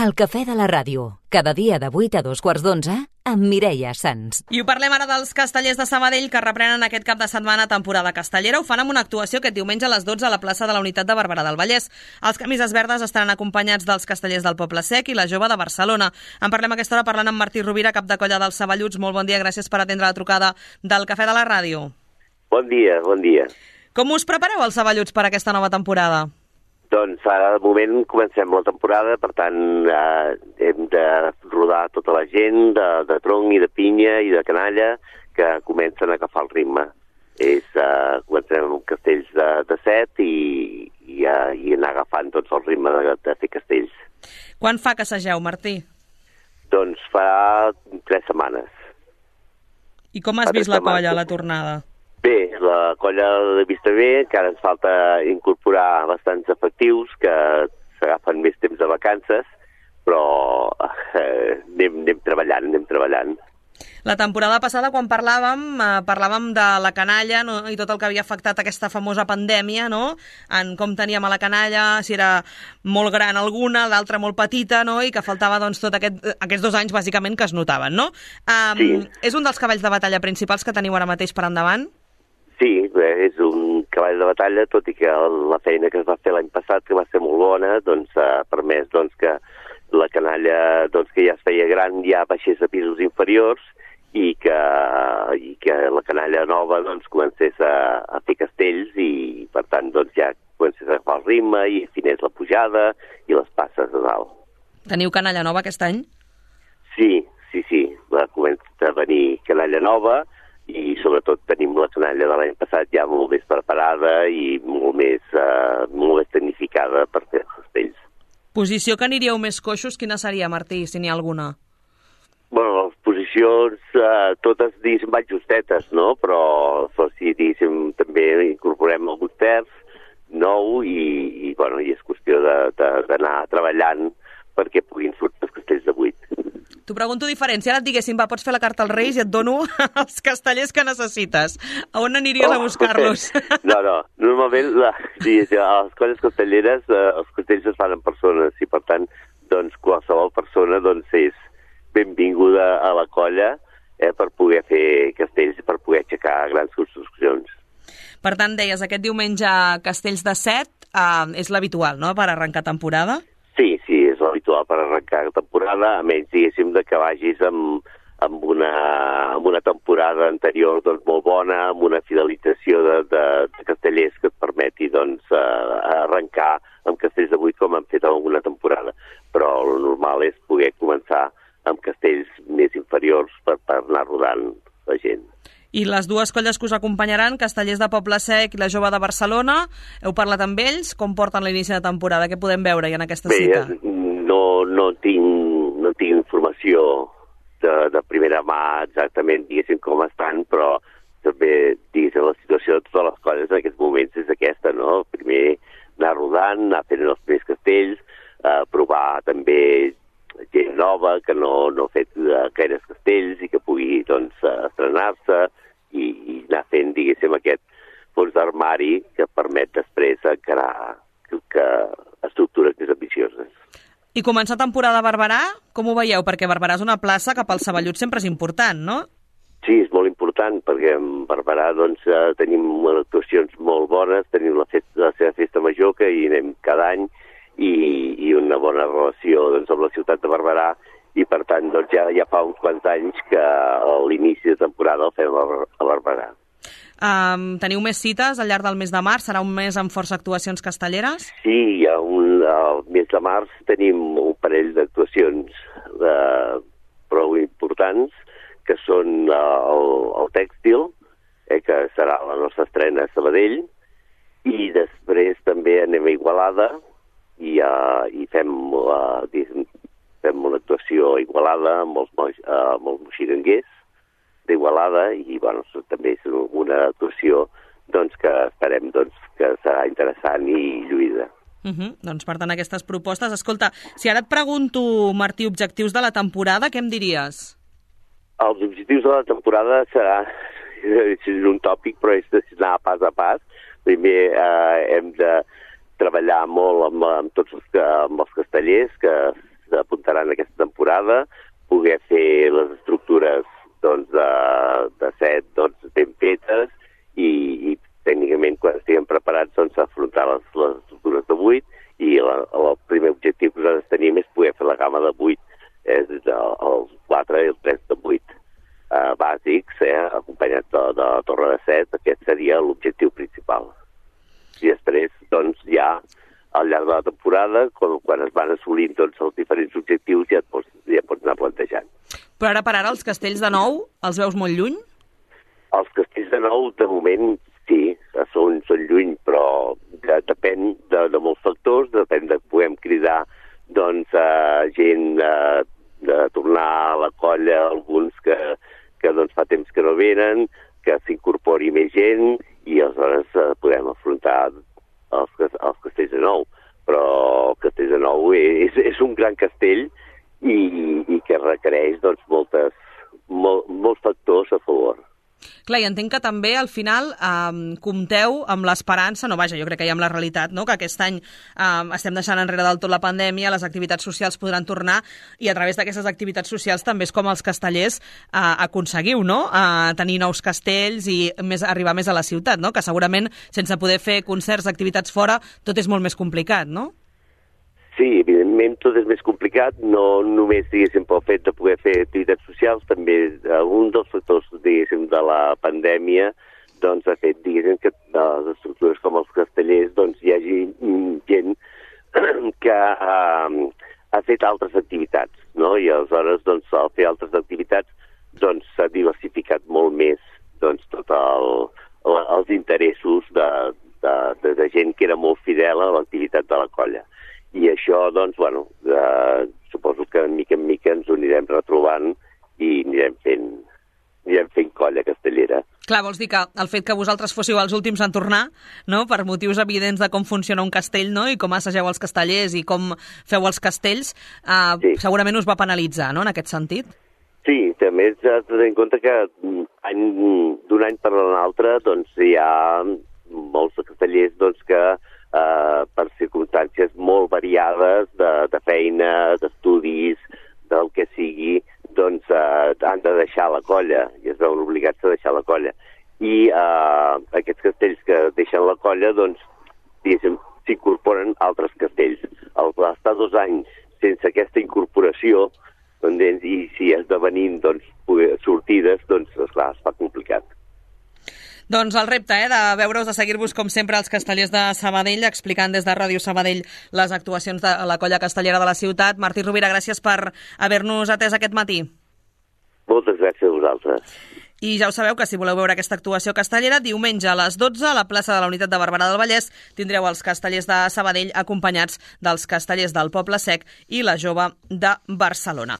El cafè de la ràdio, cada dia de 8 a 2:15 amb Mireia Sans. I ho parlem ara dels Castellers de Sabadell, que reprenen aquest cap de setmana temporada castellera. Ho fan amb una actuació aquest diumenge a les 12 a la plaça de la Unitat de Barberà del Vallès. Els Camises Verdes estaran acompanyats dels Castellers del Poble Sec i la Jove de Barcelona. En parlem a aquesta hora parlant amb Martí Rovira, cap de colla dels Saballuts. Molt bon dia, gràcies per atendre la trucada del cafè de la ràdio. Bon dia, bon dia. Com us prepareu els Saballuts per aquesta nova temporada? Doncs ara, de moment, comencem la temporada, per tant, hem de rodar tota la gent de tronc i de pinya i de canalla que comencen a agafar el ritme. Comencem amb castells de set i anar agafant tots el ritme de fer castells. Quan fa que assageu, Martí? Doncs fa 3 setmanes. I com has vist la colla a la tornada? Bé, la colla l'he vista bé, encara ens falta incorporar bastants efectius que s'agafen més temps de vacances, però anem treballant. La temporada passada, quan parlàvem de la canalla, no? I tot el que havia afectat aquesta famosa pandèmia, no? En com teníem a la canalla, si era molt gran alguna, l'altra molt petita, no? I que faltava doncs, tot aquests 2 anys, bàsicament, que es notaven, no? Sí. És un dels cavalls de batalla principals que teniu ara mateix per endavant? Sí, és un cavall de batalla, tot i que la feina que es va fer l'any passat, que va ser molt bona, doncs ha permès que la canalla que ja es feia gran ja baixés a pisos inferiors i que la canalla nova comencés a fer castells i, per tant, ja comencés a agafar el ritme i afinés la pujada i les passes a dalt. Teniu canalla nova aquest any? Sí. Va començar a venir canalla nova i sobretot tenim la canalla de l'any passat ja molt més preparada i molt més tecnificada per fer els castells. Posició que aniríeu més coixos, quina seria, Martí, si n'hi ha alguna? Bueno, les posicions totes, diguéssim, van justetes, no? Però si, diguéssim, també incorporem algun terç nou i és qüestió d'anar treballant perquè puguin sortir els castells de 8. T'ho pregunto diferent. Si ara et diguéssim, pots fer la carta als Reis i et dono els castellers que necessites. A on aniries a buscar-los? No. Normalment, a les colles castelleres, els castells es fan en persones i, per tant, qualsevol persona és benvinguda a la colla per poder fer castells i per poder aixecar grans construccions. Per tant, deies, aquest diumenge castells de set és l'habitual, no?, per arrencar temporada? Sí, és l'habitual per arrencar temporada, a menys, diguéssim, que vagis amb una temporada anterior molt bona, amb una fidelització de castellers que et permeti arrencar amb castells de 8 com han fet alguna temporada. Però el normal és poder començar amb castells més inferiors per anar rodant la gent. I les dues colles que us acompanyaran, Castellers de Poble Sec i la Jove de Barcelona, heu parlat amb ells? Com porten l'inici de temporada? Què podem veure en aquesta cita? Bé, no tinc informació de primera mà exactament, diguéssim, com estan, però també, diguéssim, la situació de totes les colles en aquests moments és aquesta, no? Primer anar rodant, anar fent els primers castells, provar també gent nova que no ha fet gaires castells i que pugui estrenar-se i anar fent, diguéssim, aquest fons d'armari que permet després encarar estructures més ambicioses. I començar temporada a Barberà, com ho veieu? Perquè Barberà és una plaça que pels Saballuts sempre és important, no? Sí, és molt important, perquè en Barberà tenim actuacions molt bones, tenim la seva festa major, que hi anem cada any, i una bona relació amb la ciutat de Barberà, i per tant ja fa uns quants anys que l'inici de temporada el fem a Barberà. Teniu més cites al llarg del mes de març? Serà un mes amb força actuacions castelleres? Sí, al mes de març tenim un parell d'actuacions prou importants, que són el tèxtil, que serà la nostra estrena a Sabadell, i després també anem a Igualada i fem una actuació a Igualada amb els moxiganguers d'Igualada i també és una actuació que esperem que serà interessant i lluïda. Doncs per tant aquestes propostes. Escolta, si ara et pregunto, Martí, objectius de la temporada, què em diries? Els objectius de la temporada serà un tòpic, però és anar pas a pas. Primer hem de treballar molt amb tots els castellers, que faran aquesta temporada, poder fer les estructures doncs, de 7 doncs, ben fetes i tècnicament quan estiguem preparats doncs, afrontar les estructures de 8 i el primer objectiu que nosaltres tenim és poder fer la gamma de 8, els 4 i el 3 de 8 bàsics, acompanyats de la torre de 7, aquest seria l'objectiu principal. I després, doncs, ja al llarg de la temporada, quan es van assolint doncs, els diferents objectius, ja pots anar plantejant. Però ara per ara els castells de nou els veus molt lluny? Els castells de nou, de moment, sí, són lluny, però depèn de molts factors, depèn de que puguem cridar doncs, gent de tornar a la colla, alguns que doncs, fa temps que no venen, que s'incorpori més gent i aleshores podem afrontar els castells de nou. Però el castell de nou és un gran castell i que requereix doncs, molts factors a favor. Clar, i entenc que també al final compteu amb l'esperança, no vaja, jo crec que hi ha amb la realitat, no? Que aquest any estem deixant enrere del tot la pandèmia, les activitats socials podran tornar i a través d'aquestes activitats socials també és com els castellers aconseguiu, no? Tenir nous castells i arribar més a la ciutat, no? Que segurament sense poder fer concerts, activitats fora, tot és molt més complicat, no? Sí, evidentment tot és més complicat, no només, diguéssim, pel fet de poder fer activitats socials, també un dels factors, diguéssim, de la pandèmia, doncs ha fet, diguéssim, que les estructures com els castellers, doncs hi hagi gent que ha fet altres activitats, no? I aleshores, doncs, al fer altres activitats, doncs s'ha diversificat molt més, doncs, tots els interessos de gent que era molt fidel a l'activitat de la colla. I això, doncs, bueno, suposo que de mica en mica ens ho anirem retrobant i anirem fent colla castellera. Clar, vols dir que el fet que vosaltres fóssiu els últims en tornar, no?, per motius evidents de com funciona un castell, no?, i com assageu els castellers i com feu els castells, sí, segurament us va penalitzar, no?, en aquest sentit? Sí, també has de tenir en compte que d'un any per l'altre doncs, hi ha molts castellers doncs, que per circumstàncies molt variades de feina, d'estudis, del que sigui, doncs han de deixar la colla i es veuen obligats a deixar la colla. I aquests castells que deixen la colla, doncs, diguéssim, s'incorporen altres castells. Al estar 2 anys sense aquesta incorporació, i si esdevenint doncs, sortides, doncs, esclar, es fa complicat. Doncs el repte de veure-us, de seguir-vos com sempre als castellers de Sabadell, explicant des de Ràdio Sabadell les actuacions de la colla castellera de la ciutat. Martí Rovira, gràcies per haver-nos atès aquest matí. Moltes gràcies a vosaltres. I ja ho sabeu que si voleu veure aquesta actuació castellera, diumenge a les 12 a la plaça de la Unitat de Barberà del Vallès tindreu els castellers de Sabadell acompanyats dels castellers del Poble Sec i la Jove de Barcelona.